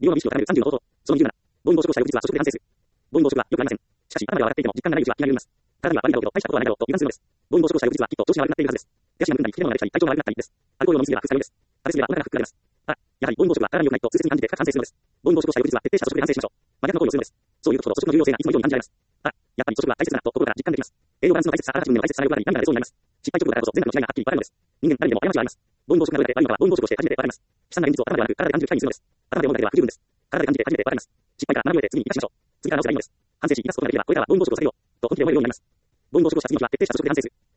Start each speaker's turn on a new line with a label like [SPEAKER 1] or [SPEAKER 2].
[SPEAKER 1] 利用の意識を高める30の方法。その27。暴飲暴食をした翌日は食で反省する。暴飲暴食はよくありません。しかし、頭では分かっていても実感がないうちは気が緩みます。体には悪いだろうけど、大したことはないだろうと油断するのです。暴飲暴食をした翌日はきっと調子が悪くなっているはずです。ガシがむくんだり、切れ物ができたり、体調が悪くなったりです。アルコールを飲みすぎれば副作用です。食べ過ぎればお腹がふっくられます。やはり暴飲暴食は体に良くないと痛切に感じて深く反省するのです。暴飲暴食をした翌日は徹底した食で反省しましょう。真逆の行為をするのです。そういうことほど食の重要性がいつも以上に感じられます。やっぱり食は大切だなと心から実感できます。栄養バランスの大切さ、あらかじめの大切さがよくなり涙が出そうになります。失敗直後だからこそ全部の違いがはっきりわかるのです。人間誰にでも過ちはあります。暴飲暴食がどれだけ悪いのかは暴飲暴食をして初めてわかります。悲惨な現実を頭ではなく体で感じる機会にするのです。頭で思うだけでは不十分です。体で感じて初めてわかります。失敗から学びを得て次に生かしましょう。次から直せばいいのです。反省し生かすことができればこれからは暴飲暴食をさせようと本気で思えるようになります。暴飲暴食をした次の日は徹底した食で反省する。